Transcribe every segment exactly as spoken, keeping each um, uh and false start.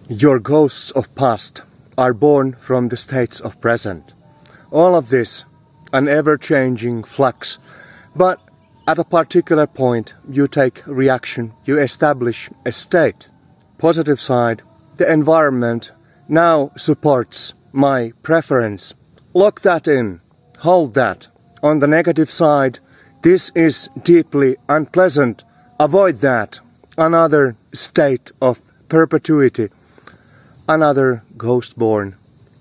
Your ghosts of past are born from the states of present. All of this, an ever-changing flux, but at a particular point you take reaction, you establish a state. Positive side, the environment now supports my preference. Lock that in, hold that. On the negative side, this is deeply unpleasant, avoid that. Another state of perpetuity, another ghost born,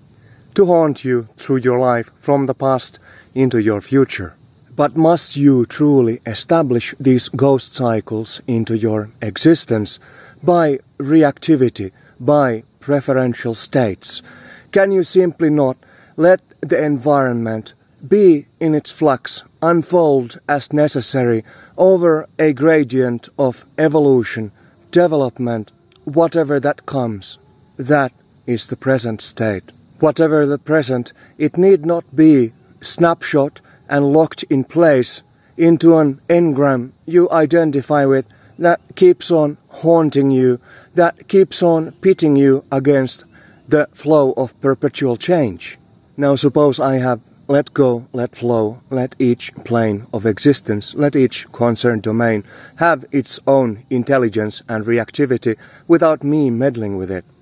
to haunt you through your life from the past into your future. But must you truly establish these ghost cycles into your existence by reactivity, by preferential states? Can you simply not let the environment be in its flux, unfold as necessary over a gradient of evolution, development, whatever that comes? That is the present state. Whatever the present, it need not be snapshot and locked in place into an engram you identify with that keeps on haunting you, that keeps on pitting you against the flow of perpetual change. Now suppose I have let go, let flow, let each plane of existence, let each concerned domain have its own intelligence and reactivity without me meddling with it.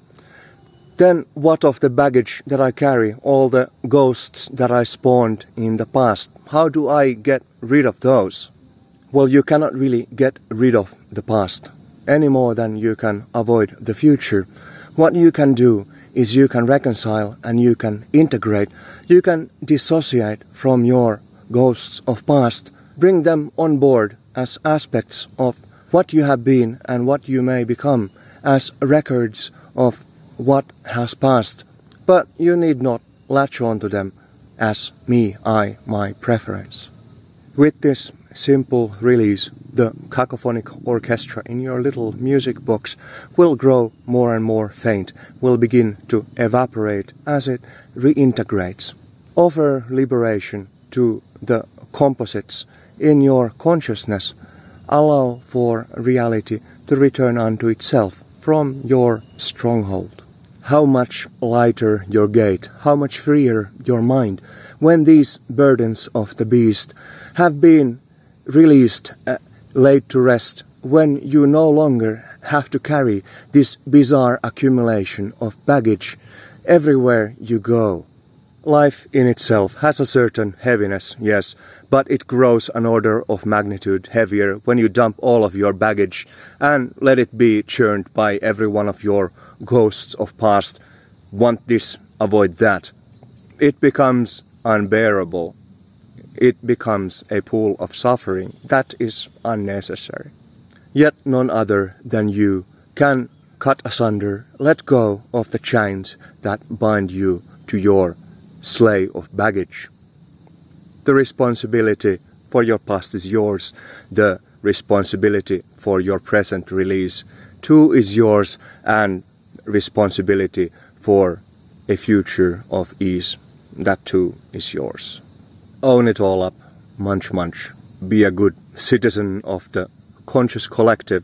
Then what of the baggage that I carry, all the ghosts that I spawned in the past? How do I get rid of those? Well, you cannot really get rid of the past any more than you can avoid the future. What you can do is you can reconcile and you can integrate, you can dissociate from your ghosts of past, bring them on board as aspects of what you have been and what you may become, as records of what has passed, but you need not latch on to them as me, I, my preference. With this simple release, the cacophonic orchestra in your little music box will grow more and more faint, will begin to evaporate as it reintegrates. Offer liberation to the composites in your consciousness. Allow for reality to return unto itself from your stronghold. How much lighter your gait, how much freer your mind, when these burdens of the beast have been released, uh, laid to rest, when you no longer have to carry this bizarre accumulation of baggage everywhere you go. Life in itself has a certain heaviness, yes, but it grows an order of magnitude heavier when you dump all of your baggage and let it be churned by every one of your ghosts of past. Want this, avoid that. It becomes unbearable. It becomes a pool of suffering that is unnecessary. Yet none other than you can cut asunder, let go of the chains that bind you to your sleigh of baggage. The responsibility for your past is yours. The responsibility for your present release too is yours, and responsibility for a future of ease, that too is yours. Own it all up, munch munch. Be a good citizen of the conscious collective.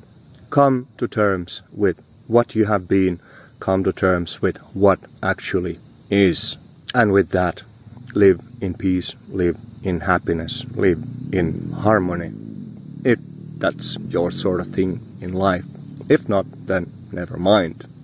Come to terms with what you have been. Come to terms with what actually is. And with that, live in peace, live in happiness, live in harmony. If that's your sort of thing in life. If not, then never mind.